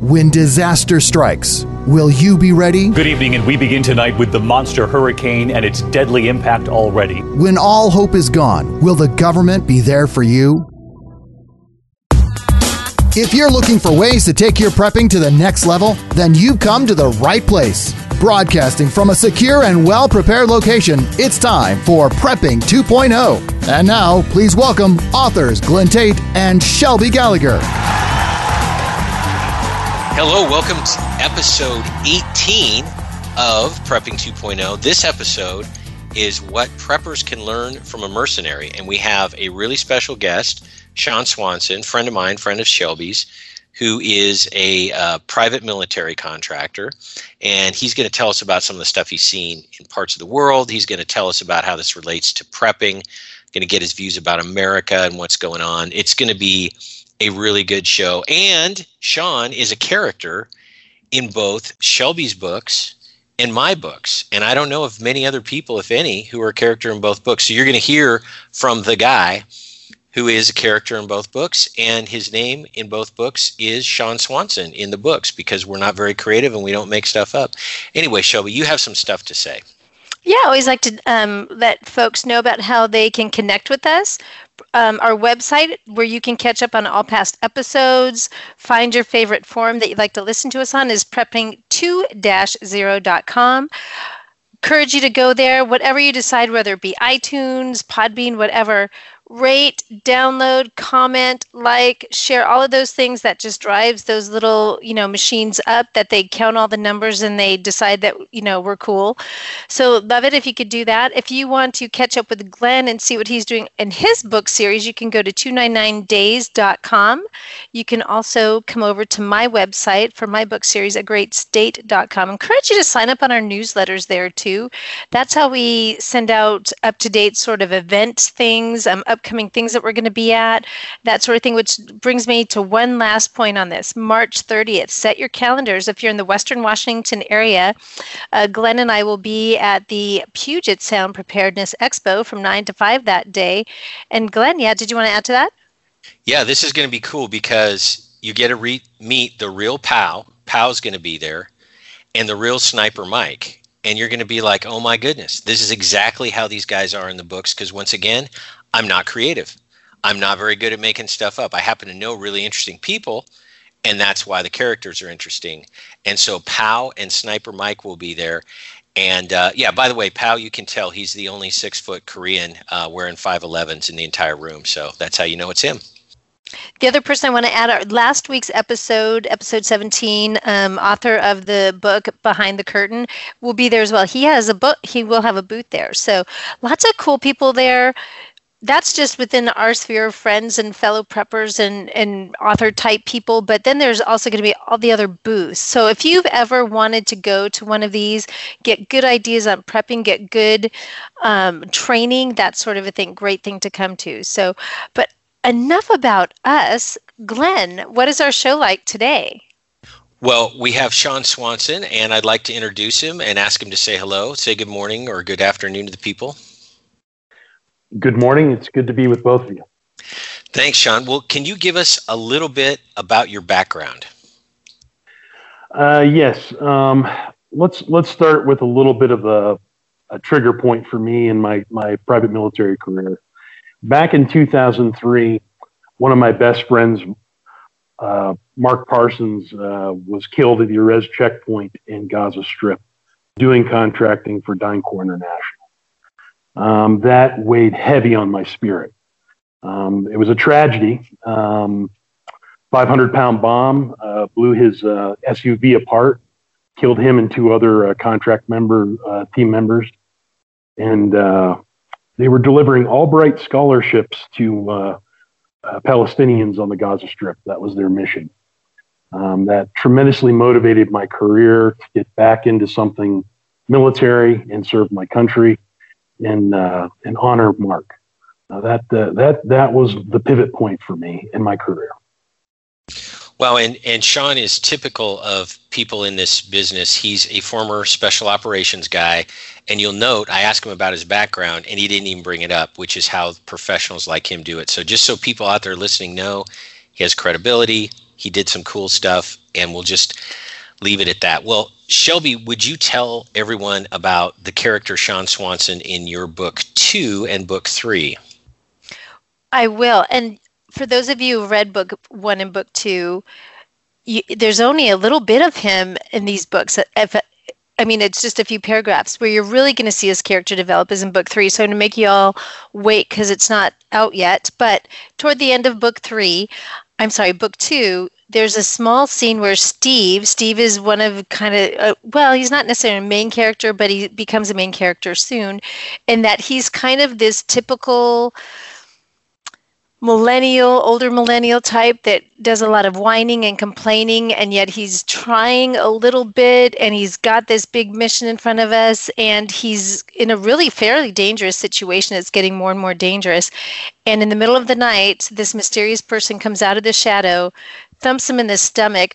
When disaster strikes, will you be ready? Good evening, and we begin tonight with the monster hurricane and its deadly impact already. When all hope is gone, will the government be there for you? If you're looking for ways to take your prepping to the next level, then you've come to the right place. Broadcasting from a secure and well-prepared location, it's time for Prepping 2.0. And now, please welcome authors Glenn Tate and Shelby Gallagher. Hello, welcome to episode 18 of Prepping 2.0. This episode is what preppers can learn from a mercenary, and we have a really special guest, Sean Swanson, friend of mine, friend of Shelby's, who is a private military contractor, and he's going to tell us about some of the stuff he's seen in parts of the world. He's going to tell us about how this relates to prepping, going to get his views about America and what's going on. It's going to be a really good show. And Sean is a character in both Shelby's books and my books. And I don't know of many other people, if any, who are a character in both books. So you're going to hear from the guy who is a character in both books, and his name in both books is Sean Swanson in the books, because we're not very creative and we don't make stuff up. Anyway, Shelby, you have some stuff to say. Yeah, I always like to let folks know about how they can connect with us. Our website, where you can catch up on all past episodes, find your favorite forum that you'd like to listen to us on, is prepping2-0.com. Encourage you to go there, whatever you decide, whether it be iTunes, Podbean, whatever. Rate, download, comment, like, share, all of those things. That just drives those little, machines up, that they count all the numbers and they decide that, we're cool. So love it if you could do that. If you want to catch up with Glenn and see what he's doing in his book series, you can go to 299days.com. You can also come over to my website for my book series, agreatstate.com. Encourage you to sign up on our newsletters there too. That's how we send out up-to-date sort of event things, upcoming things that we're going to be at, that sort of thing, which brings me to one last point on this. March 30th, set your calendars. If you're in the Western Washington area, Glenn and I will be at the Puget Sound Preparedness Expo from 9 to 5 that day. And Glenn, did you want to add to that? Yeah, this is going to be cool because you get to meet the real POW. POW's going to be there, and the real Sniper Mike. And you're going to be like, oh my goodness, this is exactly how these guys are in the books. Because once again, I'm not creative. I'm not very good at making stuff up. I happen to know really interesting people, and that's why the characters are interesting. And so POW and Sniper Mike will be there. And by the way, POW, you can tell he's the only 6-foot Korean wearing 5'11s in the entire room. So that's how you know it's him. The other person I want to add, our last week's episode 17, author of the book Behind the Curtain, will be there as well. He has a book. He will have a booth there. So lots of cool people there. That's just within our sphere of friends and fellow preppers and author type people. But then there's also going to be all the other booths. So if you've ever wanted to go to one of these, get good ideas on prepping, get good training, that sort of a thing, great thing to come to. So, but enough about us. Glenn, what is our show like today? Well, we have Sean Swanson, and I'd like to introduce him and ask him to say hello, say good morning or good afternoon to the people. Good morning. It's good to be with both of you. Thanks, Sean. Well, can you give us a little bit about your background? Yes. Let's start with a little bit of a trigger point for me in my private military career. Back in 2003, one of my best friends, Mark Parsons, was killed at the Erez checkpoint in Gaza Strip, doing contracting for DynCorp International. That weighed heavy on my spirit. It was a tragedy. 500-pound bomb blew his SUV apart, killed him and 2 other contract team members. And they were delivering Albright scholarships to Palestinians on the Gaza Strip. That was their mission. That tremendously motivated my career to get back into something military and serve my country and honor Mark. That was the pivot point for me in my career. Well, and Sean is typical of people in this business. He's a former special operations guy, and you'll note I asked him about his background, and he didn't even bring it up, which is how professionals like him do it. So just so people out there listening know, he has credibility, He did some cool stuff, and we'll just leave it at that. Well, Shelby, would you tell everyone about the character Shawn Swanson in your book 2 and book 3? I will. And for those of you who read book 1 and book 2, there's only a little bit of him in these books. It's just a few paragraphs. Where you're really going to see his character develop is in book 3. So I'm going to make you all wait because it's not out yet. But toward the end of book 2, there's a small scene where Steve is one of he's not necessarily a main character, but he becomes a main character soon, in that he's kind of this typical older millennial type that does a lot of whining and complaining, and yet he's trying a little bit, and he's got this big mission in front of us, and he's in a really fairly dangerous situation. It's getting more and more dangerous. And in the middle of the night, this mysterious person comes out of the shadow, thumps him in the stomach,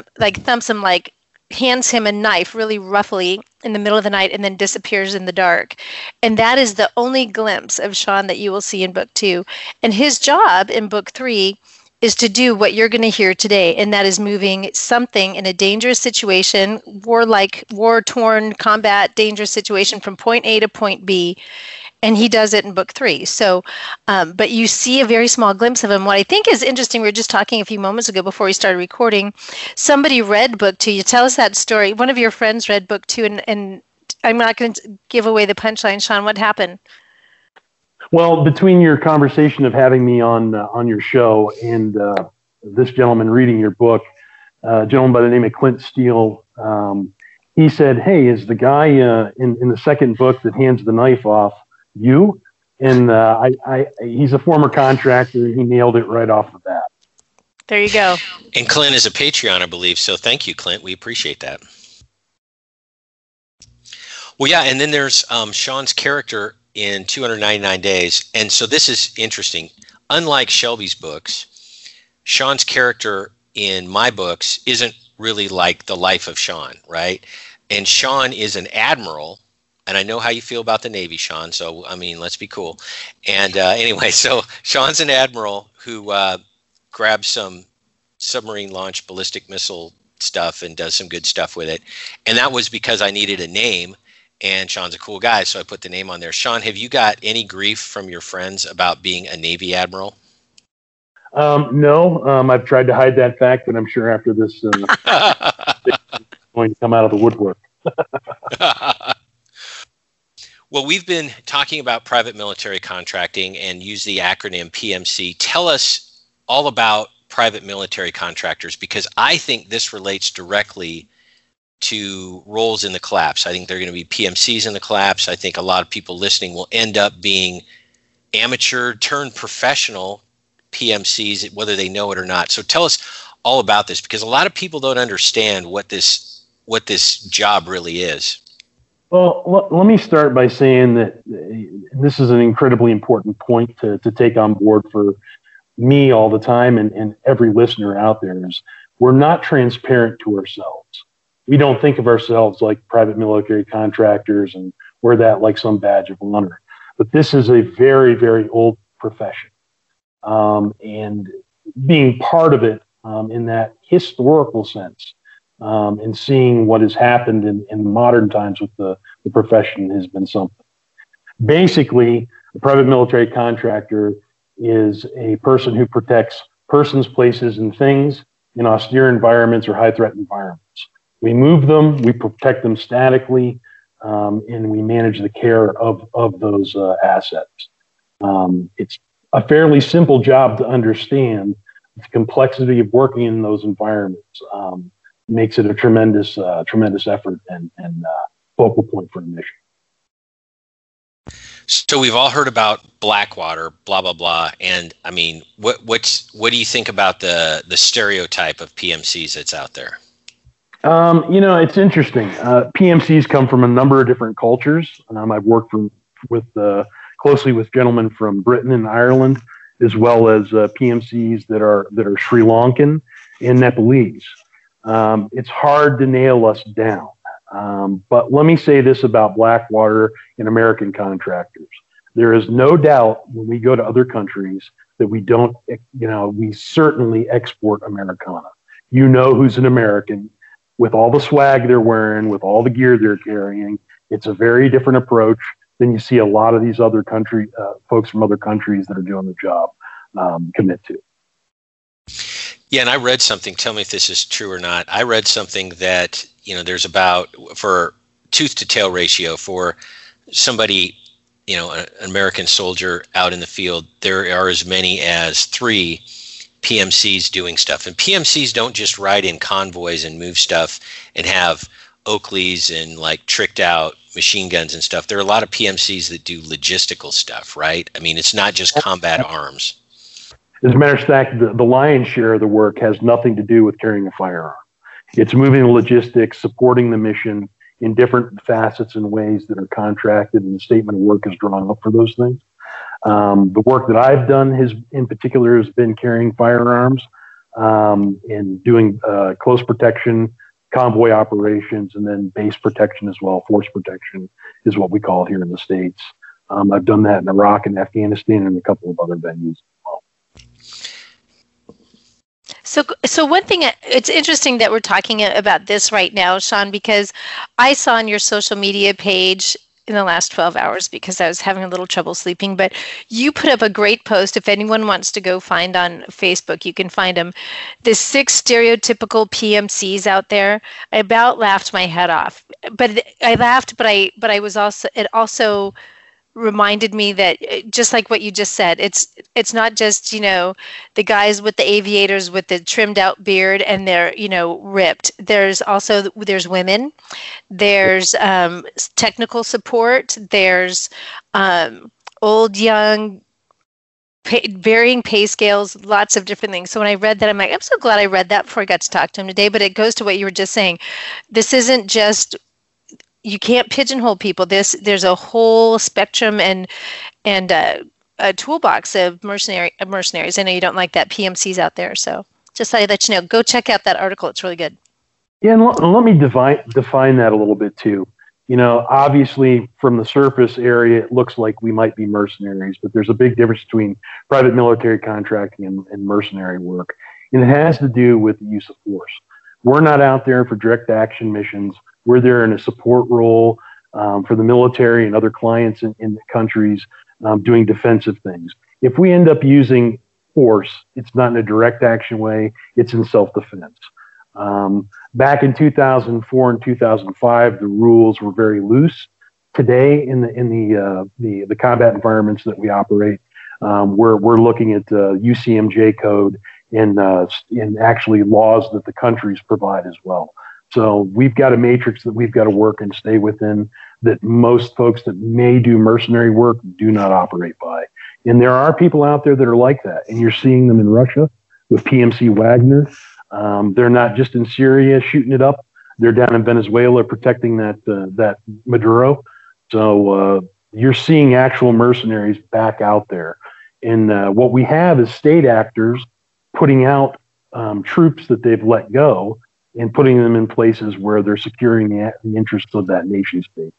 hands him a knife really roughly in the middle of the night, and then disappears in the dark. And that is the only glimpse of Shawn that you will see in book 2. And his job in book 3 is to do what you're going to hear today, and that is moving something in a dangerous situation, war-torn, combat, dangerous situation from point A to point B. And he does it in book 3. So, but you see a very small glimpse of him. What I think is interesting, we were just talking a few moments ago before we started recording, somebody read book 2. You tell us that story. One of your friends read book 2, and I'm not going to give away the punchline. Shawn, what happened? Well, between your conversation of having me on your show and this gentleman reading your book, a gentleman by the name of Clint Steele, he said, "Hey, is the guy in the second book that hands the knife off you?" And he's a former contractor. He nailed it right off the bat. There you go. And Clint is a Patreon, I believe. So thank you, Clint. We appreciate that. Well, yeah, and then there's Shawn's character in 299 Days. And so this is interesting. Unlike Shelby's books, Shawn's character in my books isn't really like the life of Shawn, right? And Shawn is an admiral. And I know how you feel about the Navy, Shawn. So, let's be cool. And anyway, so Shawn's an admiral who grabs some submarine launched ballistic missile stuff and does some good stuff with it. And that was because I needed a name. And Shawn's a cool guy, so I put the name on there. Shawn, have you got any grief from your friends about being a Navy admiral? No. I've tried to hide that fact, but I'm sure after this, it's going to come out of the woodwork. Well, we've been talking about private military contracting and use the acronym PMC. Tell us all about private military contractors, because I think this relates directly to roles in the collapse. I think there are going to be PMCs in the collapse. I think a lot of people listening will end up being amateur turned professional PMCs, whether they know it or not. So tell us all about this, because a lot of people don't understand what this job really is. Well, let me start by saying that this is an incredibly important point to take on board for me all the time and every listener out there is we're not transparent to ourselves. We don't think of ourselves like private military contractors and wear that like some badge of honor. But this is a very, very old profession. And being part of it in that historical sense, and seeing what has happened in modern times with the profession has been something. Basically, a private military contractor is a person who protects persons, places, and things in austere environments or high-threat environments. We move them, we protect them statically, and we manage the care of those assets. It's a fairly simple job to understand. The complexity of working in those environments makes it a tremendous effort and focal point for the mission. So we've all heard about Blackwater, blah blah blah, and what do you think about the stereotype of PMCs that's out there? It's interesting. PMCs come from a number of different cultures. I've worked closely with gentlemen from Britain and Ireland, as well as PMCs that are Sri Lankan and Nepalese. It's hard to nail us down. But let me say this about Blackwater and American contractors. There is no doubt when we go to other countries that we don't, we certainly export Americana. You know who's an American with all the swag they're wearing, with all the gear they're carrying. It's a very different approach than you see a lot of these other folks from other countries that are doing the job commit to. Yeah, and I read something, tell me if this is true or not. I read something that, there's about, for tooth to tail ratio, for somebody, an American soldier out in the field, there are as many as 3 PMCs doing stuff. And PMCs don't just ride in convoys and move stuff and have Oakleys and like tricked out machine guns and stuff. There are a lot of PMCs that do logistical stuff, right? I mean, it's not just combat arms. As a matter of fact, the lion's share of the work has nothing to do with carrying a firearm. It's moving the logistics, supporting the mission in different facets and ways that are contracted, and the statement of work is drawn up for those things. The work that I've done in particular has been carrying firearms and doing close protection, convoy operations, and then base protection as well. Force protection is what we call it here in the States. I've done that in Iraq and Afghanistan and a couple of other venues as well. So one thing, it's interesting that we're talking about this right now, Sean, because I saw on your social media page in the last 12 hours, because I was having a little trouble sleeping, but you put up a great post. If anyone wants to go find on Facebook, you can find them. The 6 stereotypical PMCs out there. I about laughed my head off, but I laughed, but I was also, it also reminded me that just like what you just said, it's not just, the guys with the aviators with the trimmed out beard and they're, ripped. There's women, there's technical support, there's old, young, varying pay scales, lots of different things. So when I read that, I'm like, I'm so glad I read that before I got to talk to him today. But it goes to what you were just saying. This isn't just, you can't pigeonhole people. There's a whole spectrum and a toolbox of mercenaries. I know you don't like that, PMCs out there, so just thought I'd let you know. Go check out that article; it's really good. Yeah, and let me define that a little bit too. Obviously from the surface area, it looks like we might be mercenaries, but there's a big difference between private military contracting and mercenary work, and it has to do with the use of force. We're not out there for direct action missions. We're there in a support role for the military and other clients in the countries doing defensive things. If we end up using force, it's not in a direct action way, it's in self-defense. Back in 2004 and 2005, the rules were very loose. Today, in the combat environments that we operate, we're looking at UCMJ code and actually laws that the countries provide as well. So we've got a matrix that we've got to work and stay within that most folks that may do mercenary work do not operate by. And there are people out there that are like that. And you're seeing them in Russia with PMC Wagner. They're not just in Syria shooting it up. They're down in Venezuela protecting that Maduro. So you're seeing actual mercenaries back out there. And what we have is state actors putting out troops that they've let go and putting them in places where they're securing the interests of that nation state.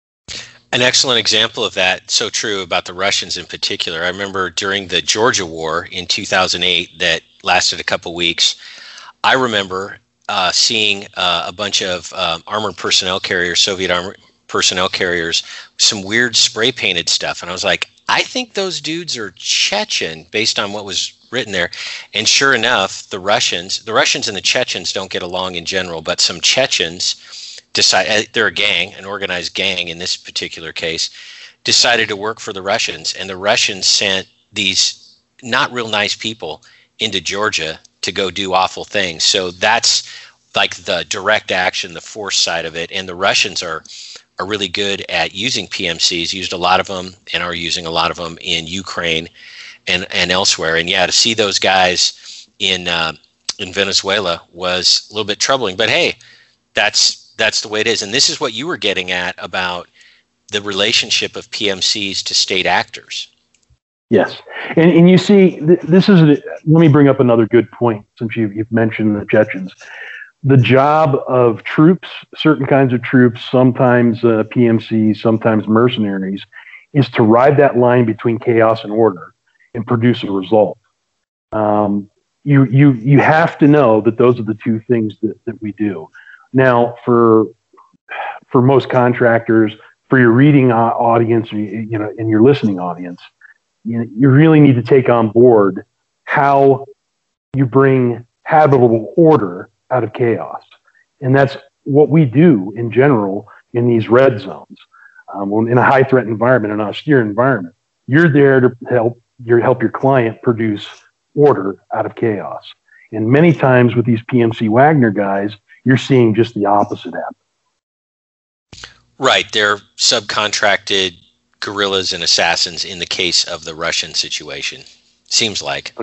An excellent example of that, so true about the Russians in particular. I remember during the Georgia War in 2008 that lasted a couple weeks, I remember seeing a bunch of armored personnel carriers, Soviet armored personnel carriers, some weird spray painted stuff. And I was like, I think those dudes are Chechen based on what was written there. And sure enough, the Russians and the Chechens don't get along in general, but some Chechens decide, they're a gang, an organized gang in this particular case, decided to work for the Russians. And the Russians sent these not real nice people into Georgia to go do awful things. So that's like the direct action, the force side of it. And the Russians are really good at using PMCs, used a lot of them and are using a lot of them in Ukraine and elsewhere. And yeah, to see those guys in Venezuela was a little bit troubling, but hey, that's the way it is. And this is what you were getting at about the relationship of PMCs to state actors. Yes. And you see, let me bring up another good point since you've mentioned the Chechens. The job of troops, certain kinds of troops, sometimes PMCs, sometimes mercenaries, is to ride that line between chaos and order and produce a result. You have to know that those are the two things that we do. Now, for most contractors, for your reading audience, and your listening audience, you really need to take on board how you bring habitable order out of chaos. And that's what we do in general in these red zones. In a high threat environment, an austere environment, you're there to help your client produce order out of chaos. And many times with these PMC Wagner guys, you're seeing just the opposite happen. Right. They're subcontracted guerrillas and assassins in the case of the Russian situation. Seems like.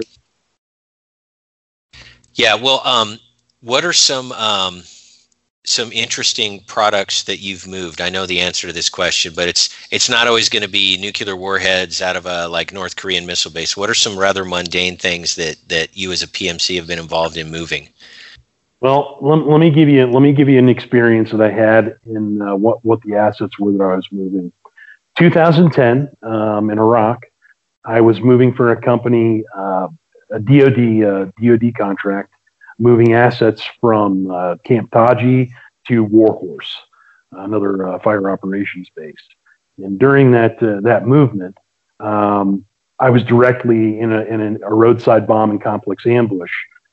Yeah. Well, what are some interesting products that you've moved? I know the answer to this question, but it's not always going to be nuclear warheads out of a North Korean missile base. What are some rather mundane things that you as a PMC have been involved in moving? Well, let me give you an experience that I had in what the assets were that I was moving. 2010 in Iraq, I was moving for a company, a DoD contract, moving assets from Camp Taji to Warhorse, another fire operations base. And during that movement, I was directly in a roadside bomb and complex ambush.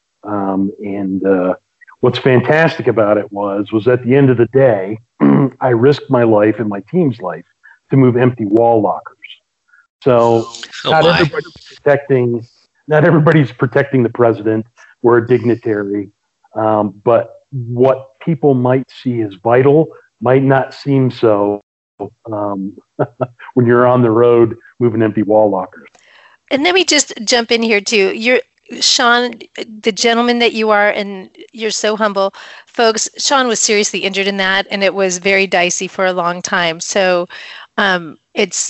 What's fantastic about it was at the end of the day, I risked my life and my team's life to move empty wall lockers. So not everybody's protecting the president or a dignitary, but what people might see as vital might not seem so when you're on the road moving empty wall lockers. And let me just jump in here too. Sean, the gentleman that you are, and you're so humble, folks. Sean was seriously injured in that, and it was very dicey for a long time. So, it's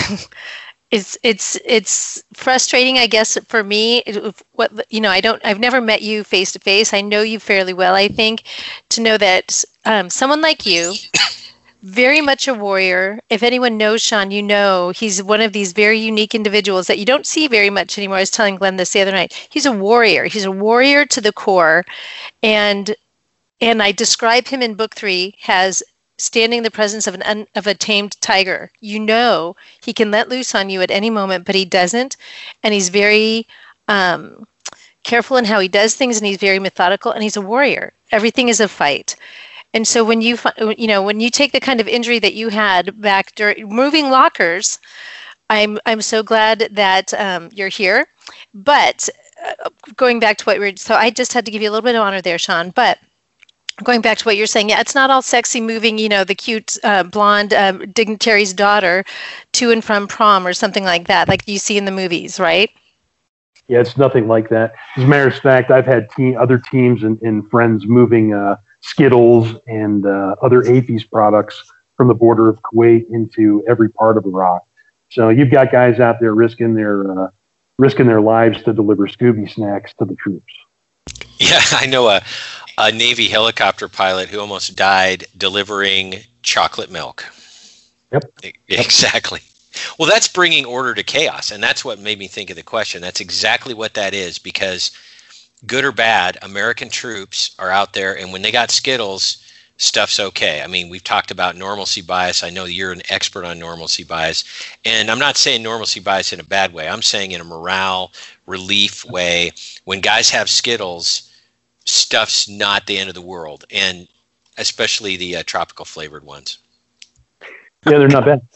frustrating, I guess, for me. I've never met you face to face. I know you fairly well, I think, to know that someone like you. Very much a warrior. If anyone knows Sean, he's one of these very unique individuals that you don't see very much anymore. I was telling Glenn this the other night. He's a warrior. He's a warrior to the core. And I describe him in book 3 as standing in the presence of a tamed tiger. He can let loose on you at any moment, but he doesn't. And he's very careful in how he does things, and he's very methodical, and he's a warrior. Everything is a fight. And so when you take the kind of injury that you had back during moving lockers, I'm so glad that you're here. But going back to so I just had to give you a little bit of honor there, Sean. But going back to what you're saying, yeah, it's not all sexy moving, the cute blonde dignitary's daughter to and from prom or something like that, like you see in the movies, right? Yeah, it's nothing like that. As a matter of fact, I've had other teams and friends moving Skittles and other AAFES products from the border of Kuwait into every part of Iraq. So you've got guys out there risking their lives to deliver Scooby snacks to the troops. Yeah, I know a Navy helicopter pilot who almost died delivering chocolate milk. Yep. Exactly. Well, that's bringing order to chaos, and that's what made me think of the question. That's exactly what that is, because good or bad, American troops are out there, and when they got Skittles, stuff's okay. I mean, we've talked about normalcy bias. I know you're an expert on normalcy bias, and I'm not saying normalcy bias in a bad way. I'm saying in a morale, relief way. When guys have Skittles, stuff's not the end of the world, and especially the tropical flavored ones. Yeah, they're not bad.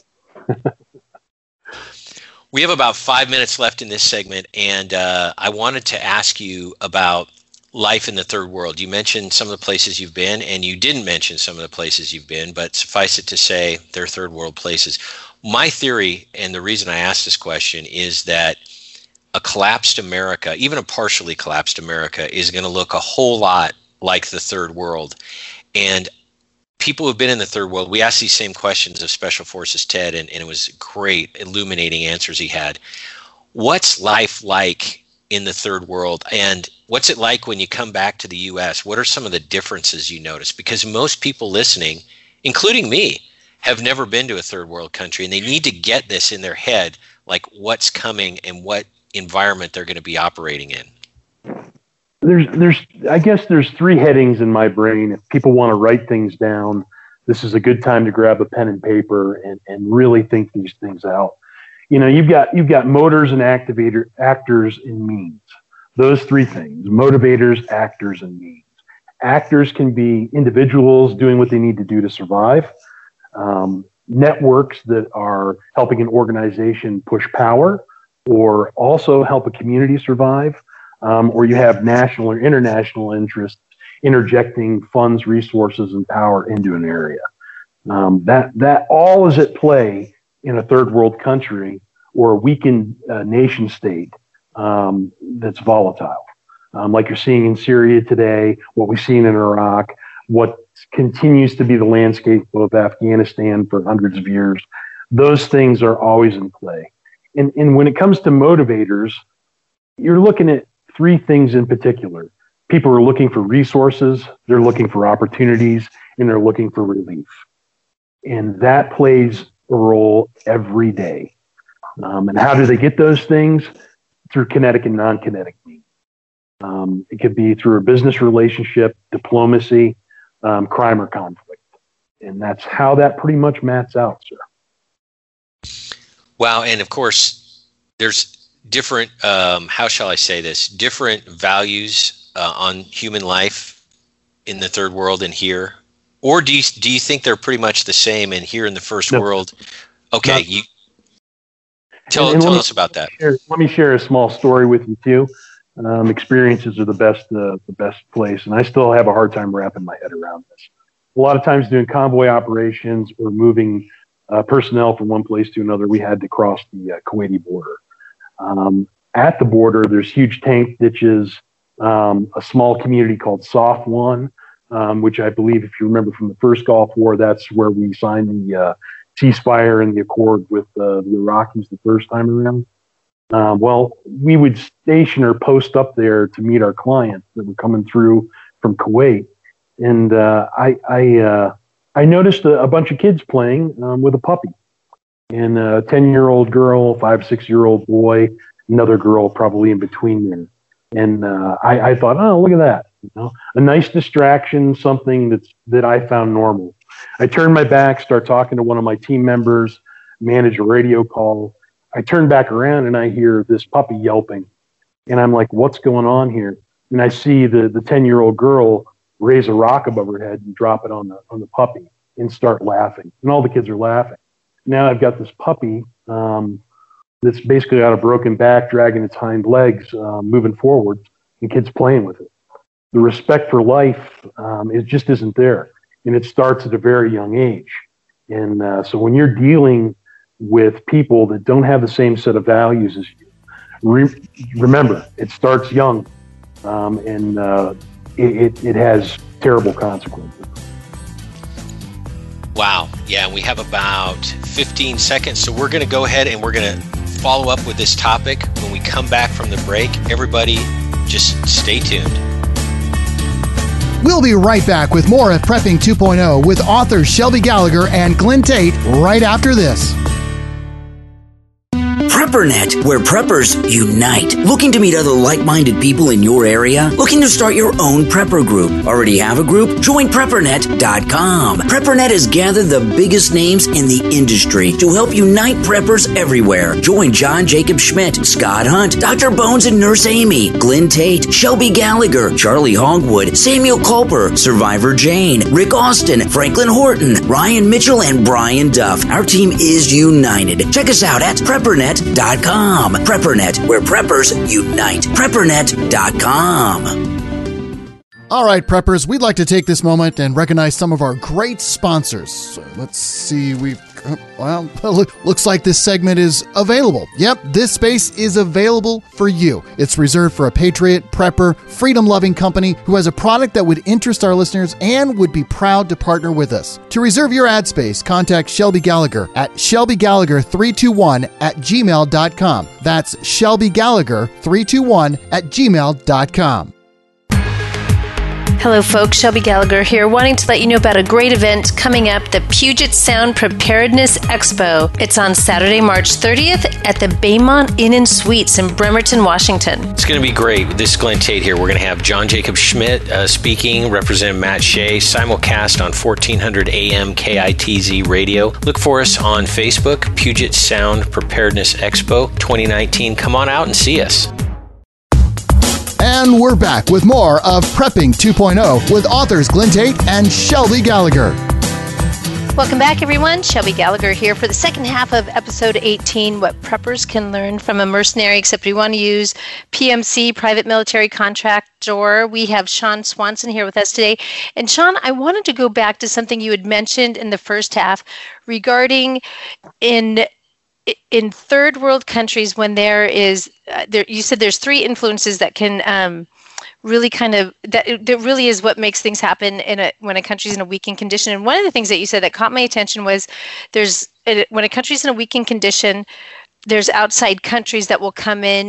We have about 5 minutes left in this segment, and I wanted to ask you about life in the third world. You mentioned some of the places you've been, and you didn't mention some of the places you've been, but suffice it to say they're third world places. My theory, and the reason I asked this question, is that a collapsed America, even a partially collapsed America, is going to look a whole lot like the third world. And people who've been in the third world, we asked these same questions of Special Forces Ted, and it was great, illuminating answers he had. What's life like in the third world, and what's it like when you come back to the U.S.? What are some of the differences you notice? Because most people listening, including me, have never been to a third world country, and they need to get this in their head, like what's coming and what environment they're going to be operating in? I guess there's three headings in my brain. If people want to write things down, this is a good time to grab a pen and paper and really think these things out. You've got motors and actors and means. Those three things: motivators, actors, and means. Actors can be individuals doing what they need to do to survive, networks that are helping an organization push power or also help a community survive, or you have national or international interests interjecting funds, resources, and power into an area. That all is at play in a third world country or a weakened nation state that's volatile. Like you're seeing in Syria today, what we've seen in Iraq, what continues to be the landscape of Afghanistan for hundreds of years. Those things are always in play. And when it comes to motivators, you're looking at three things in particular. People are looking for resources, they're looking for opportunities, and they're looking for relief. And that plays a role every day. And how do they get those things? Through kinetic and non-kinetic means. It could be through a business relationship, diplomacy, crime or conflict. And that's how that pretty much maps out, sir. Wow. And of course, there's different, how shall I say this, different values on human life in the third world and here? Or do you think they're pretty much the same and here in the first world? Okay. Tell us about that. Let me share a small story with you too. Experiences are the best place, and I still have a hard time wrapping my head around this. A lot of times doing convoy operations or moving personnel from one place to another, we had to cross the Kuwaiti border. At the border, there's huge tank ditches, a small community called Safwan, which I believe, if you remember from the first Gulf War, that's where we signed the ceasefire and the accord with the Iraqis the first time around. Well, we would station or post up there to meet our clients that were coming through from Kuwait. And I noticed a bunch of kids playing with a puppy. And a 10-year-old girl, 5-6-year-old boy, another girl probably in between there. And I thought, oh, look at that. A nice distraction, something that I found normal. I turned my back, start talking to one of my team members, manage a radio call. I turn back around and I hear this puppy yelping. And I'm like, what's going on here? And I see the 10-year-old girl raise a rock above her head and drop it on the puppy and start laughing. And all the kids are laughing. Now I've got this puppy that's basically got a broken back, dragging its hind legs, moving forward, and kids playing with it. The respect for life, it just isn't there. And it starts at a very young age. And so when you're dealing with people that don't have the same set of values as you, remember, it starts young, and it has terrible consequences. Wow. Yeah, and we have about 15 seconds, so we're going to go ahead and we're going to follow up with this topic when we come back from the break. Everybody, just stay tuned. We'll be right back with more of Prepping 2.0 with authors Shelby Gallagher and Glenn Tate right after this. PrepperNet, where preppers unite. Looking to meet other like-minded people in your area? Looking to start your own prepper group? Already have a group? Join PrepperNet.com. PrepperNet has gathered the biggest names in the industry to help unite preppers everywhere. Join John Jacob Schmidt, Scott Hunt, Dr. Bones and Nurse Amy, Glenn Tate, Shelby Gallagher, Charlie Hogwood, Samuel Culper, Survivor Jane, Rick Austin, Franklin Horton, Ryan Mitchell, and Brian Duff. Our team is united. Check us out at PrepperNet.com. PrepperNet, where preppers unite. PrepperNet.com. All right, preppers, we'd like to take this moment and recognize some of our great sponsors. So let's see, looks like this segment is available. Yep, this space is available for you. It's reserved for a patriot, prepper, freedom-loving company who has a product that would interest our listeners and would be proud to partner with us. To reserve your ad space, contact Shelby Gallagher at shelbygallagher321@gmail.com. That's shelbygallagher321@gmail.com. Hello, folks. Shelby Gallagher here, wanting to let you know about a great event coming up, the Puget Sound Preparedness Expo. It's on Saturday, March 30th at the Baymont Inn and Suites in Bremerton, Washington. It's going to be great. This is Glenn Tate here. We're going to have John Jacob Schmidt speaking, Representative Matt Shea, simulcast on 1400 AM KITZ radio. Look for us on Facebook, Puget Sound Preparedness Expo 2019. Come on out and see us. And we're back with more of Prepping 2.0 with authors Glenn Tate and Shelby Gallagher. Welcome back, everyone. Shelby Gallagher here for the second half of episode 18, What Preppers Can Learn from a Mercenary, except we want to use PMC, Private Military Contractor. We have Sean Swanson here with us today. And Sean, I wanted to go back to something you had mentioned in the first half regarding in third world countries when there is, you said there's three influences that can really kind of, that really is what makes things happen when a country's in a weakened condition. And one of the things that you said that caught my attention was when a country's in a weakened condition, there's outside countries that will come in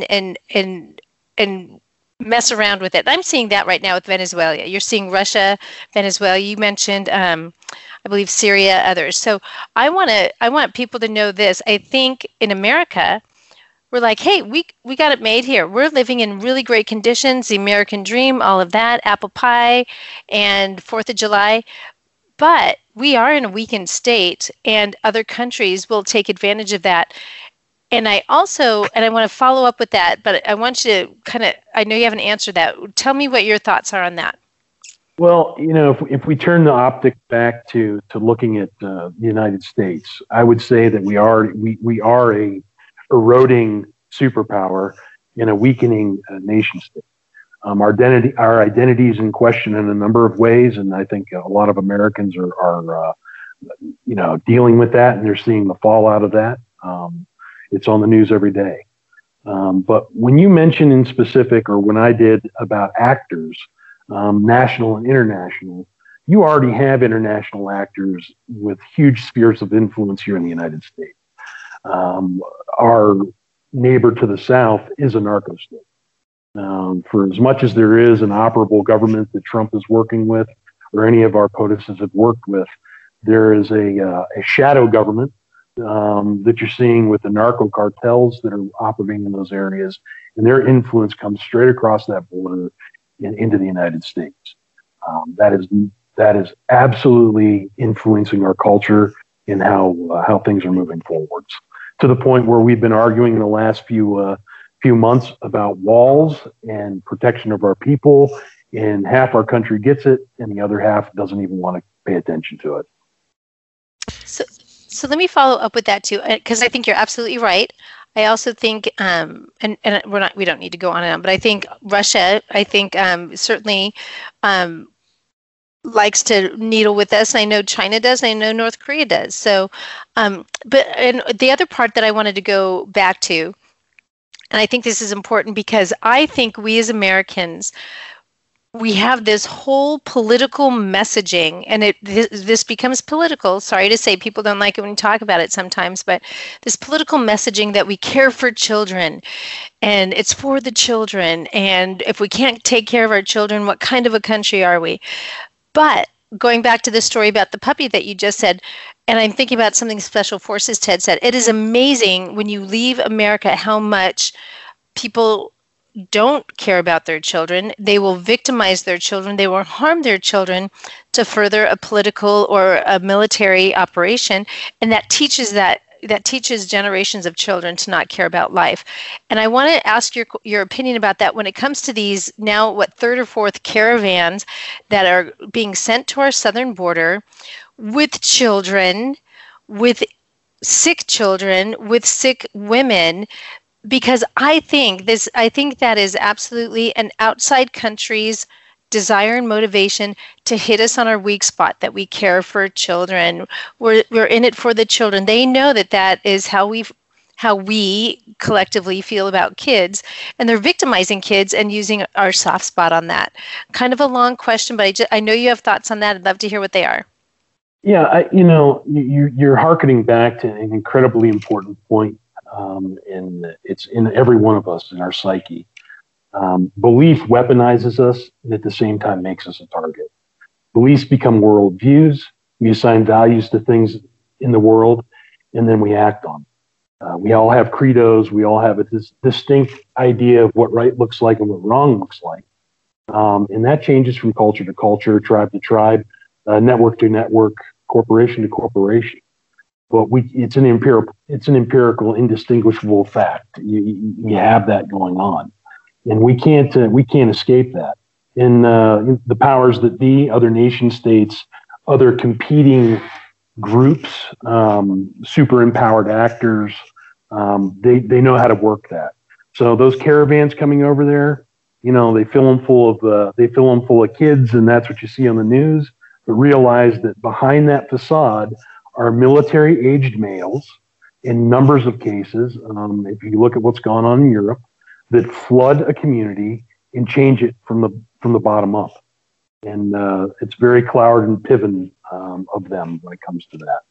and mess around with it. I'm seeing that right now with Venezuela. You're seeing Russia, Venezuela. You mentioned, I believe, Syria, others. So I want people to know this. I think in America, we're like, hey, we got it made here. We're living in really great conditions, the American dream, all of that, apple pie and 4th of July. But we are in a weakened state, and other countries will take advantage of that. And I want to follow up with that, but I want you to I know you haven't answered that. Tell me what your thoughts are on that. Well, if we turn the optic back to looking at the United States, I would say that we are a eroding superpower in a weakening nation state. Our identity is in question in a number of ways, and I think a lot of Americans are dealing with that, and they're seeing the fallout of that. It's on the news every day. But when you mention in specific, or when I did about actors, national and international, you already have international actors with huge spheres of influence here in the United States. Our neighbor to the south is a narco state. For as much as there is an operable government that Trump is working with, or any of our POTUSs have worked with, there is a shadow government that you're seeing with the narco cartels that are operating in those areas, and their influence comes straight across that border into the United States. That is absolutely influencing our culture and how things are moving forwards, to the point where we've been arguing in the last few months about walls and protection of our people, and half our country gets it, and the other half doesn't even want to pay attention to it. So let me follow up with that too, because I think you're absolutely right. I also think, and we don't need to go on and on, but I think Russia, certainly likes to needle with us, and I know China does, and I know North Korea does. So, and the other part that I wanted to go back to, and I think this is important because I think we as Americans, we have this whole political messaging, and this becomes political. Sorry to say, people don't like it when you talk about it sometimes, but this political messaging that we care for children, and it's for the children, and if we can't take care of our children, what kind of a country are we? But going back to the story about the puppy that you just said, and I'm thinking about something Special Forces Ted said, it is amazing when you leave America how much people don't care about their children. They will victimize their children. They will harm their children to further a political or a military operation. And that teaches generations of children to not care about life. And I want to ask your opinion about that when it comes to these now, third or fourth caravans that are being sent to our southern border with children, with sick children, with sick women. Because I think that is absolutely an outside country's desire and motivation to hit us on our weak spot, that we care for children. We're in it for the children. They know that is how we collectively feel about kids, and they're victimizing kids and using our soft spot on that. Kind of a long question, but I know you have thoughts on that. I'd love to hear what they are. Yeah, you're hearkening back to an incredibly important point. And it's in every one of us, in our psyche. Belief weaponizes us and at the same time makes us a target. Beliefs become worldviews. We assign values to things in the world, and then we act on them. We all have credos. We all have a distinct idea of what right looks like and what wrong looks like. And that changes from culture to culture, tribe to tribe, network to network, corporation to corporation. But it's an empirical, indistinguishable fact. You have that going on, and we can't escape that. In the powers that be, other nation states, other competing groups, super empowered actors, they know how to work that. So those caravans coming over there, they fill them full of kids, and that's what you see on the news. But realize that behind that facade are military-aged males in numbers of cases. If you look at what's gone on in Europe, that flood a community and change it from the bottom up. And it's very Cloward and Piven of them when it comes to that.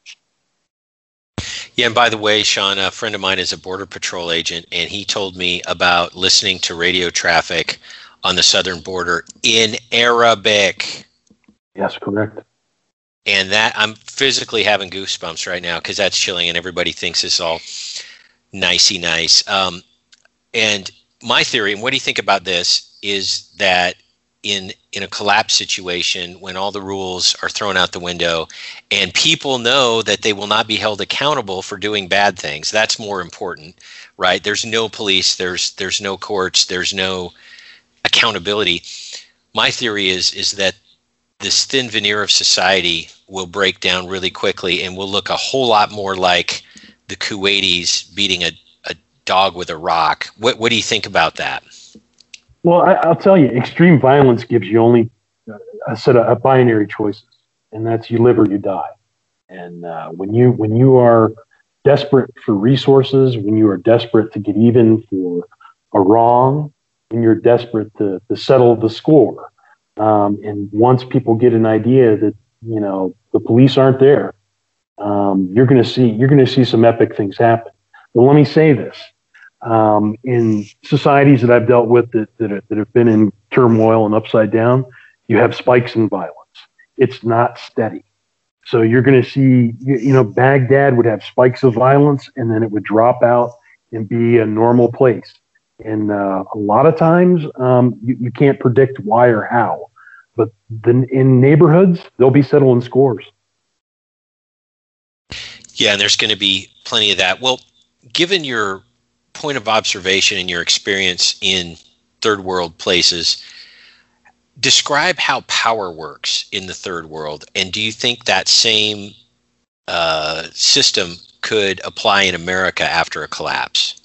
Yeah, and by the way, Sean, a friend of mine is a Border Patrol agent, and he told me about listening to radio traffic on the southern border in Arabic. Yes, correct. And that I'm physically having goosebumps right now because that's chilling, and everybody thinks it's all nicey nice. And my theory, and what do you think about this, is that in a collapse situation, when all the rules are thrown out the window and people know that they will not be held accountable for doing bad things, that's more important, right? There's no police, there's no courts, there's no accountability. My theory is that this thin veneer of society will break down really quickly and will look a whole lot more like the Kuwaitis beating a dog with a rock. What do you think about that? Well, I'll tell you, extreme violence gives you only a set of binary choices, and that's you live or you die. And when you are desperate for resources, when you are desperate to get even for a wrong, when you're desperate to settle the score, and once people get an idea that the police aren't there, you're going to see some epic things happen. But let me say this. In societies that I've dealt with that have been in turmoil and upside down, you have spikes in violence. It's not steady. So you're going to see, Baghdad would have spikes of violence, and then it would drop out and be a normal place. And a lot of times you can't predict why or how. But then in neighborhoods, they'll be settling scores. Yeah, and there's going to be plenty of that. Well, given your point of observation and your experience in third world places, describe how power works in the third world. And do you think that same system could apply in America after a collapse?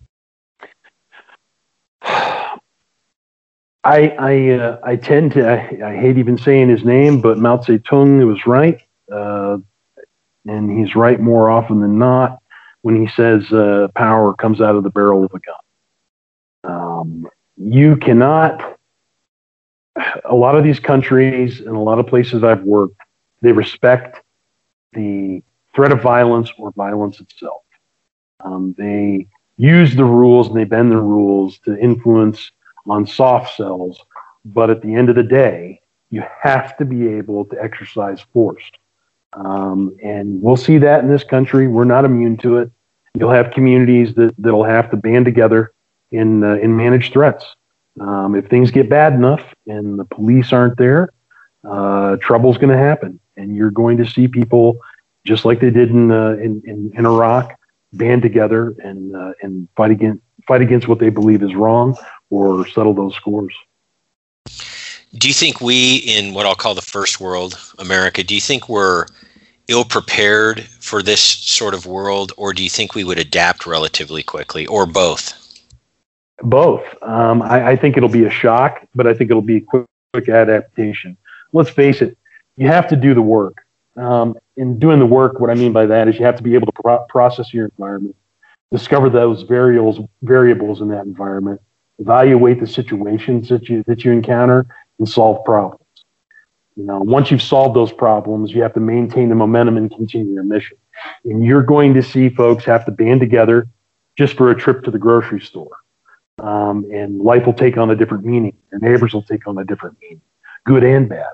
I tend to, I hate even saying his name, but Mao Zedong was right. And he's right more often than not when he says power comes out of the barrel of a gun. You cannot, a lot of these countries and a lot of places I've worked, they respect the threat of violence or violence itself. They use the rules and they bend the rules to influence on soft cells, but at the end of the day, you have to be able to exercise force. And we'll see that in this country. We're not immune to it. You'll have communities that'll have to band together and manage threats. If things get bad enough and the police aren't there, trouble's going to happen, and you're going to see people just like they did in Iraq band together and fight against what they believe is wrong or settle those scores. Do you think we, in what I'll call the first world, America, do you think we're ill-prepared for this sort of world, or do you think we would adapt relatively quickly, or both? Both. I think it'll be a shock, but I think it'll be a quick adaptation. Let's face it, you have to do the work. In doing the work, what I mean by that is you have to be able to process your environment, discover those variables in that environment, evaluate the situations that you encounter, and solve problems. Once you've solved those problems, you have to maintain the momentum and continue your mission. And you're going to see folks have to band together just for a trip to the grocery store. and life will take on a different meaning. Your neighbors will take on a different meaning, good and bad.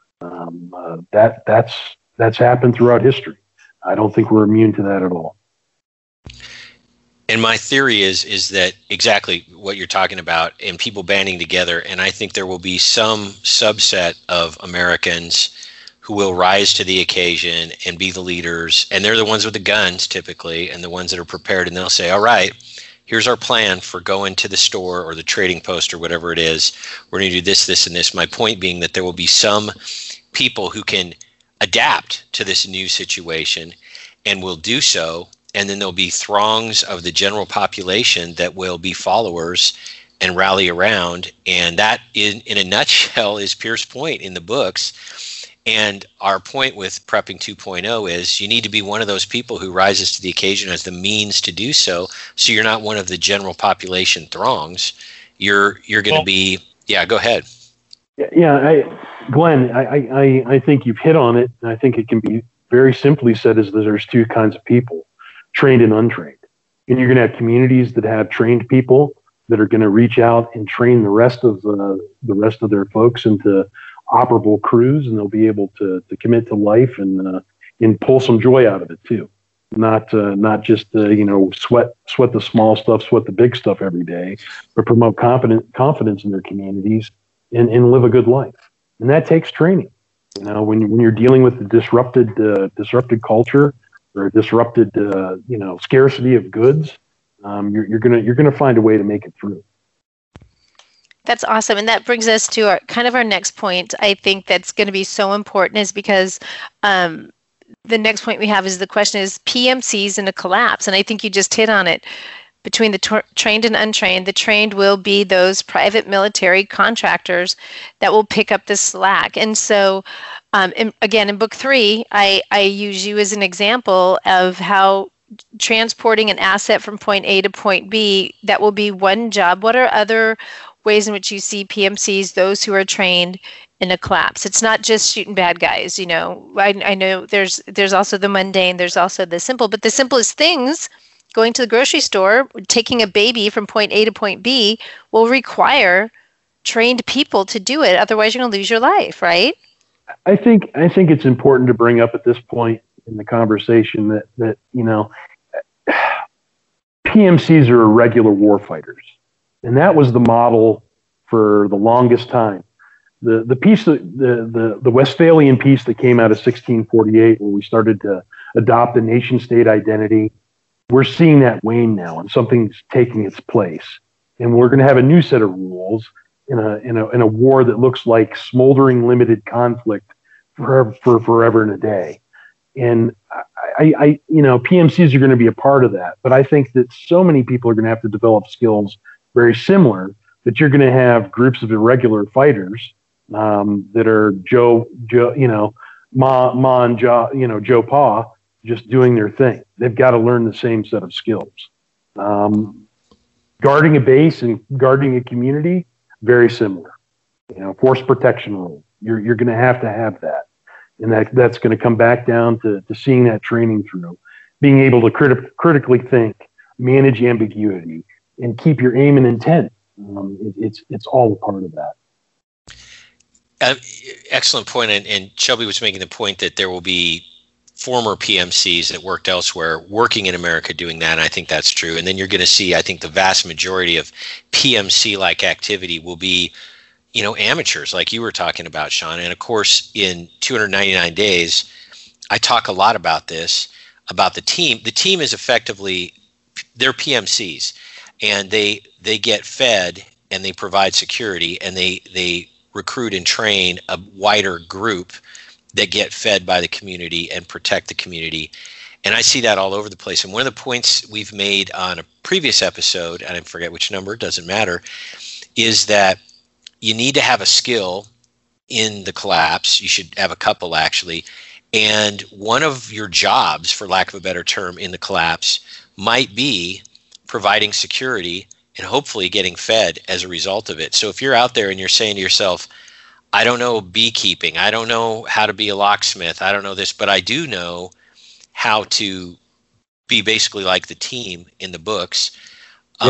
That's happened throughout history. I don't think we're immune to that at all. And my theory is that exactly what you're talking about, and people banding together. And I think there will be some subset of Americans who will rise to the occasion and be the leaders. And they're the ones with the guns typically, and the ones that are prepared. And they'll say, all right, here's our plan for going to the store or the trading post or whatever it is. We're going to do this, this, and this. My point being that there will be some people who can adapt to this new situation and will do so. And then there'll be throngs of the general population that will be followers and rally around. And that, in a nutshell, is Pierce's point in the books. And our point with Prepping 2.0 is you need to be one of those people who rises to the occasion as the means to do so. So you're not one of the general population throngs. You're going to be, yeah, go ahead. Yeah, Glenn, I think you've hit on it. And I think it can be very simply said as there's two kinds of people, trained and untrained. And you're going to have communities that have trained people that are going to reach out and train the rest of their folks into operable crews, and they'll be able to commit to life and pull some joy out of it too. Not just sweat the small stuff, sweat the big stuff every day, but promote confidence in their communities and live a good life. And that takes training. When you're dealing with the disrupted culture or a disrupted scarcity of goods, you're gonna find a way to make it through. That's awesome. And that brings us to our next point. I think that's going to be so important is because the next point we have is the question is PMCs in a collapse. And I think you just hit on it. Between the trained and untrained, the trained will be those private military contractors that will pick up the slack. And so, again, in book 3, I use you as an example of how transporting an asset from point A to point B, that will be one job. What are other ways in which you see PMCs, those who are trained, in a collapse? It's not just shooting bad guys. I know there's also the mundane, there's also the simple, but the simplest things, going to the grocery store, taking a baby from point A to point B, will require trained people to do it. Otherwise, you're going to lose your life, right? I think it's important to bring up at this point in the conversation that PMCs are irregular warfighters. And that was the model for the longest time. The peace, the Westphalian peace that came out of 1648, where we started to adopt a nation-state identity, we're seeing that wane now, and something's taking its place. And we're going to have a new set of rules in a war that looks like smoldering limited conflict for forever and a day. And PMCs are going to be a part of that. But I think that so many people are going to have to develop skills very similar, that you're going to have groups of irregular fighters that are Joe, Ma and Joe Pa, just doing their thing. They've got to learn the same set of skills. Guarding a base and guarding a community, very similar. Force protection rule. You're going to have that, and that's going to come back down to seeing that training through, being able to critically think, manage ambiguity, and keep your aim and intent. It's all a part of that. Excellent point. And Shelby was making the point that there will be former PMCs that worked elsewhere working in America doing that. And I think that's true. And then you're going to see, I think the vast majority of PMC-like activity will be, amateurs like you were talking about, Sean. And of course, in 299 days, I talk a lot about this, about the team. The team is effectively, they're PMCs. And they get fed and they provide security, and they recruit and train a wider group that get fed by the community and protect the community. And I see that all over the place. And one of the points we've made on a previous episode, and I forget which number, it doesn't matter, is that you need to have a skill in the collapse. You should have a couple, actually. And one of your jobs, for lack of a better term, in the collapse might be providing security and hopefully getting fed as a result of it. So if you're out there and you're saying to yourself, I don't know beekeeping, I don't know how to be a locksmith, I don't know this, but I do know how to be basically like the team in the books. Yeah.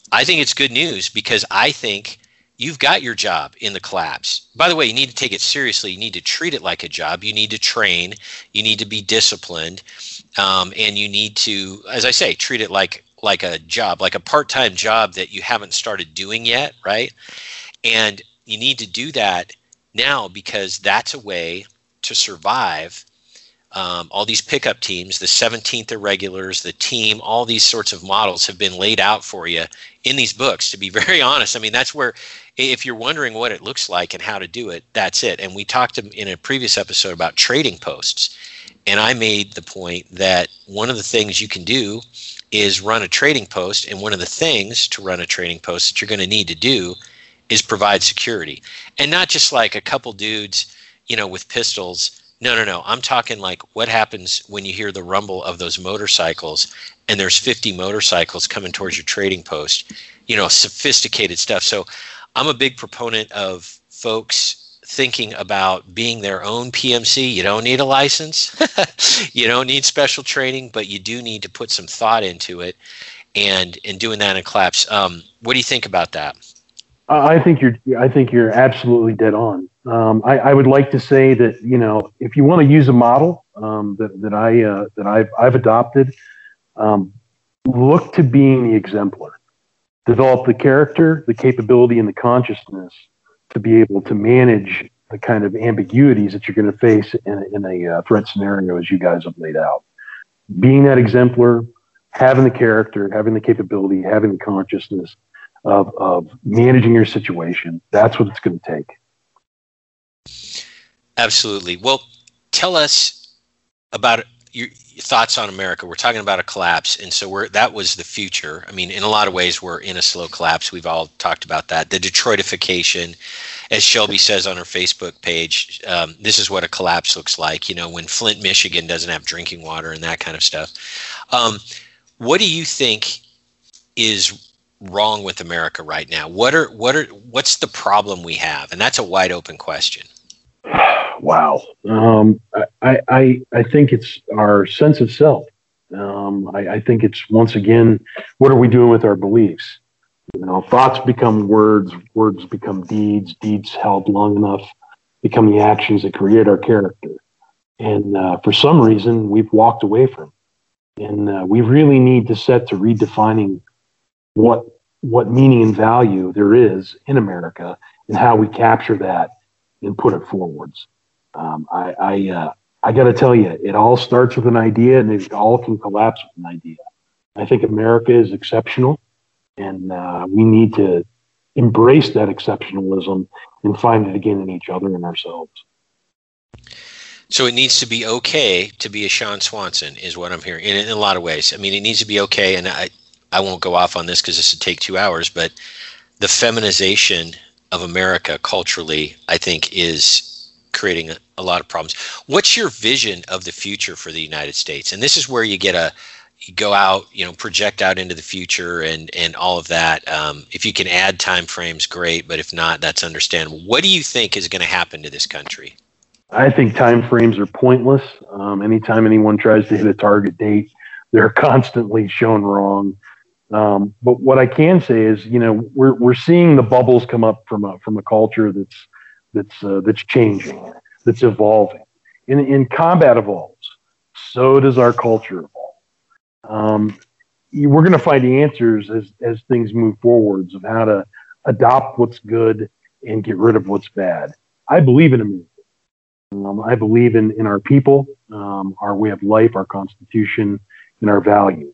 I think it's good news because I think you've got your job in the collapse. By the way, you need to take it seriously. You need to treat it like a job. You need to train. You need to be disciplined. And you need to, as I say, treat it like a job, like a part-time job that you haven't started doing yet, right? And you need to do that now because that's a way to survive. All these pickup teams, the 17th irregulars, the team, all these sorts of models have been laid out for you in these books, to be very honest. I mean, that's where, if you're wondering what it looks like and how to do it, that's it. And we talked in a previous episode about trading posts. And I made the point that one of the things you can do is run a trading post. And one of the things to run a trading post that you're going to need to do is provide security. And not just like a couple dudes, with pistols. No. I'm talking like what happens when you hear the rumble of those motorcycles and there's 50 motorcycles coming towards your trading post, sophisticated stuff. So I'm a big proponent of folks thinking about being their own PMC. You don't need a license. You don't need special training, but you do need to put some thought into it and doing that in collapse. What do you think about that? I think you're absolutely dead on. I would like to say that, if you want to use a model that I've adopted, look to being the exemplar. Develop the character, the capability, and the consciousness to be able to manage the kind of ambiguities that you're going to face in a threat scenario as you guys have laid out. Being that exemplar, having the character, having the capability, having the consciousness of managing your situation, that's what it's going to take. Absolutely. Well, tell us about your thoughts on America. We're talking about a collapse, and so that was the future. I mean, in a lot of ways, we're in a slow collapse. We've all talked about that. The Detroitification, as Shelby says on her Facebook page, this is what a collapse looks like, when Flint, Michigan doesn't have drinking water and that kind of stuff. What do you think is wrong with America right now? What's the problem we have? And that's a wide open question. Wow. I think it's our sense of self. I think it's, once again, what are we doing with our beliefs? Thoughts become words, words become deeds, deeds held long enough become the actions that create our character. And for some reason, we've walked away from it. And we really need to set to redefining what meaning and value there is in America and how we capture that and put it forwards. I got to tell you, it all starts with an idea, and it all can collapse with an idea. I think America is exceptional, and we need to embrace that exceptionalism and find it again in each other and ourselves. So it needs to be okay to be a Sean Swanson, is what I'm hearing, in a lot of ways. I mean, it needs to be okay, and I won't go off on this because this would take 2 hours, but the feminization of America culturally, I think, is creating a lot of problems. What's your vision of the future for the United States? And this is where you go out, project out into the future and all of that. If you can add time frames, great, but if not, that's understandable. What do you think is going to happen to this country? I think time frames are pointless. Anytime anyone tries to hit a target date, they're constantly shown wrong. But what I can say is, we're seeing the bubbles come up from a culture that's changing, that's evolving. And combat evolves, so does our culture evolve. We're going to find the answers as things move forwards of how to adopt what's good and get rid of what's bad. I believe in America. I believe in our people, our way of life, our Constitution, and our values.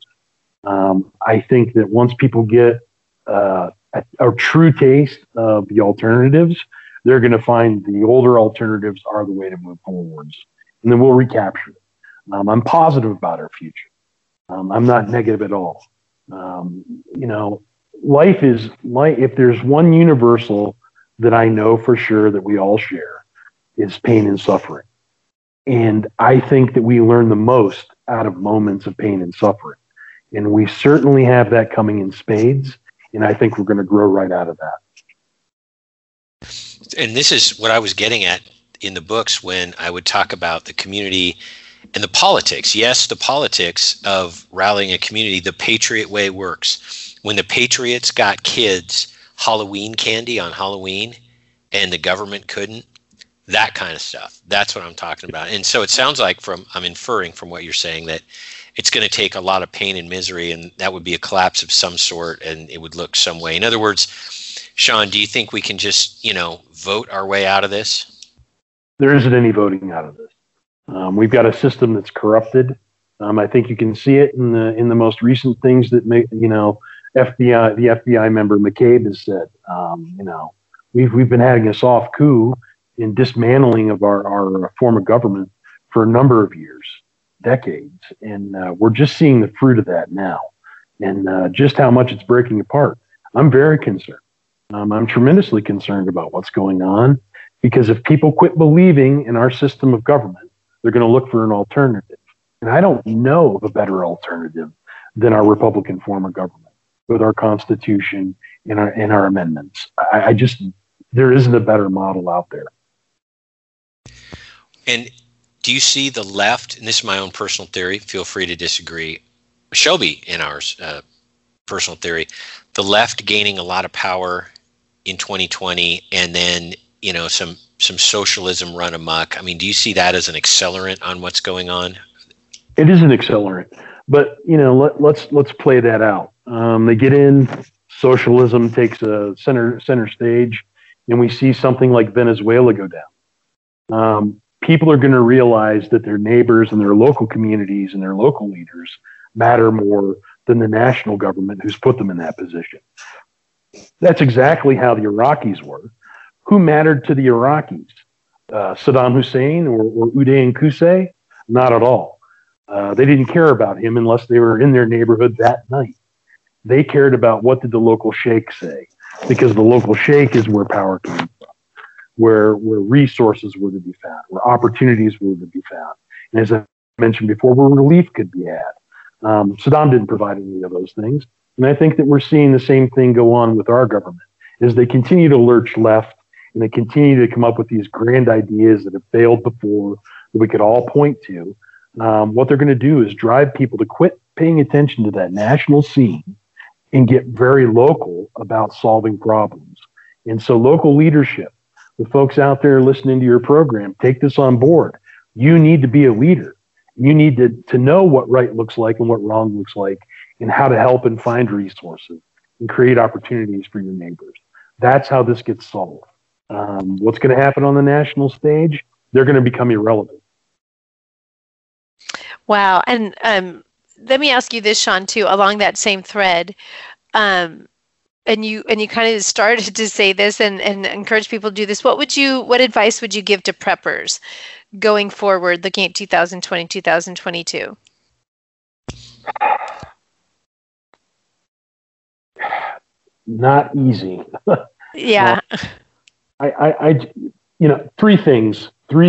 I think that once people get a true taste of the alternatives, they're going to find the older alternatives are the way to move forwards, and then we'll recapture it. I'm positive about our future. I'm not negative at all. Life is life. If there's one universal that I know for sure that we all share, is pain and suffering. And I think that we learn the most out of moments of pain and suffering. And we certainly have that coming in spades. And I think we're going to grow right out of that. And this is what I was getting at in the books when I would talk about the community and the politics. Yes, the politics of rallying a community. The Patriot Way works. when the Patriots got kids Halloween candy on Halloween and the government couldn't, that kind of stuff. That's what I'm talking about. And so it sounds like I'm inferring from what you're saying that it's going to take a lot of pain and misery, and that would be a collapse of some sort, and it would look some way. In other words, Sean, do you think we can just, vote our way out of this? There isn't any voting out of this. We've got a system that's corrupted. I think you can see it in the most recent things that make, the FBI member McCabe has said. We've been having a soft coup in dismantling of our form of government for a number of years, decades, and we're just seeing the fruit of that now, and just how much it's breaking apart. I'm very concerned. I'm tremendously concerned about what's going on, because if people quit believing in our system of government, they're going to look for an alternative. And I don't know of a better alternative than our Republican form of government with our Constitution and our amendments. There isn't a better model out there. And do you see the left, and this is my own personal theory, feel free to disagree, Shelby in ours, personal theory, the left gaining a lot of power in 2020, and then, some socialism run amok? I mean, do you see that as an accelerant on what's going on? It is an accelerant, but let's play that out. They get in, socialism takes a center stage, and we see something like Venezuela go down. People are going to realize that their neighbors and their local communities and their local leaders matter more than the national government who's put them in that position. That's exactly how the Iraqis were. Who mattered to the Iraqis? Saddam Hussein or Uday Qusay? Not at all. They didn't care about him unless they were in their neighborhood that night. They cared about what did the local sheikh say, because the local sheikh is where power came from, where resources were to be found, where opportunities were to be found. And as I mentioned before, where relief could be had. Saddam didn't provide any of those things. And I think that we're seeing the same thing go on with our government, as they continue to lurch left, and they continue to come up with these grand ideas that have failed before, that we could all point to. What they're going to do is drive people to quit paying attention to that national scene and get very local about solving problems. And so local leadership, the folks out there listening to your program, take this on board. You need to be a leader. You need to know what right looks like and what wrong looks like, and how to help and find resources and create opportunities for your neighbors. That's how this gets solved. What's going to happen on the national stage? They're going to become irrelevant. Wow. And let me ask you this, Sean, too, along that same thread. And you kind of started to say this and encourage people to do this. What advice would you give to preppers going forward, looking at 2020, 2022? Not easy. Yeah. Three things,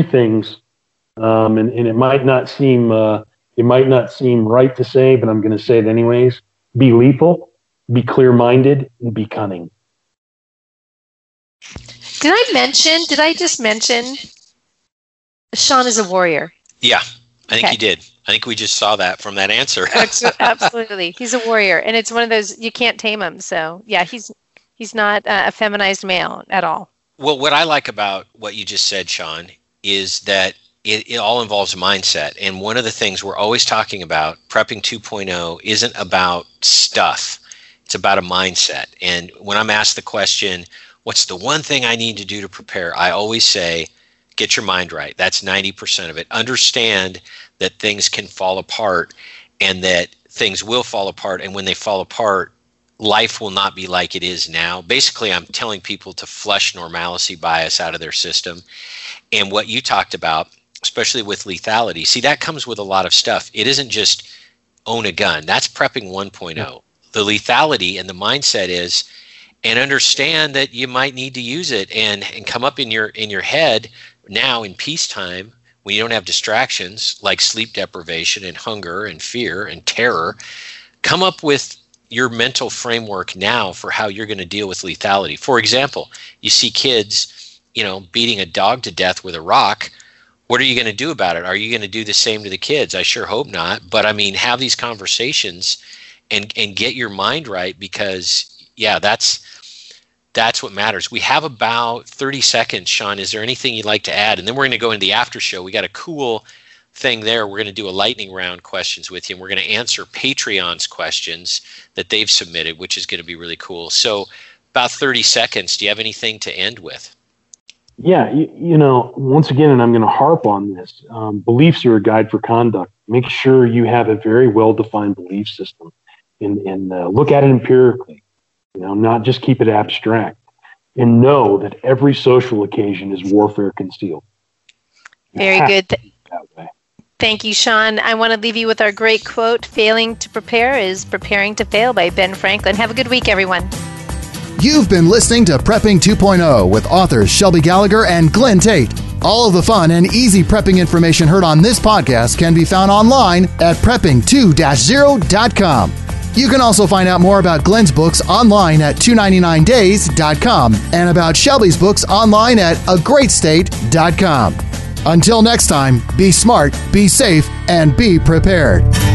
and it might not seem right to say, but I'm going to say it anyways. Be lethal, be clear-minded, and be cunning. Did I just mention Sean is a warrior? Yeah, I think you did. I think we just saw that from that answer. Absolutely. He's a warrior, and it's one of those, you can't tame him. So yeah, he's not a feminized male at all. Well, what I like about what you just said, Sean, is that it all involves mindset. And one of the things we're always talking about, Prepping 2.0, isn't about stuff. It's about a mindset. And when I'm asked the question, what's the one thing I need to do to prepare? I always say, get your mind right. That's 90% of it. Understand that things can fall apart, and that things will fall apart. And when they fall apart, life will not be like it is now. Basically, I'm telling people to flush normalcy bias out of their system. And what you talked about, especially with lethality, see, that comes with a lot of stuff. It isn't just own a gun. That's prepping 1.0. The lethality and the mindset is, and understand that you might need to use it, and come up in your head now in peacetime, when you don't have distractions like sleep deprivation and hunger and fear and terror, come up with your mental framework now for how you're going to deal with lethality. For example, you see kids, beating a dog to death with a rock. What are you going to do about it? Are you going to do the same to the kids? I sure hope not. But I mean, have these conversations and get your mind right, because that's what matters. We have about 30 seconds. Sean, is there anything you'd like to add? And then we're going to go into the after show. We got a cool thing there. We're going to do a lightning round questions with you, and we're going to answer Patreon's questions that they've submitted, which is going to be really cool. So about 30 seconds. Do you have anything to end with? Yeah, once again, and I'm going to harp on this, beliefs are a guide for conduct. Make sure you have a very well-defined belief system and look at it empirically, not just keep it abstract, and know that every social occasion is warfare concealed. Very good. That way. Thank you, Sean. I want to leave you with our great quote, "Failing to prepare is preparing to fail," by Ben Franklin. Have a good week, everyone. You've been listening to Prepping 2.0 with authors Shelby Gallagher and Glenn Tate. All of the fun and easy prepping information heard on this podcast can be found online at prepping2-0.com. You can also find out more about Glenn's books online at 299days.com and about Shelby's books online at agreatstate.com. Until next time, be smart, be safe, and be prepared.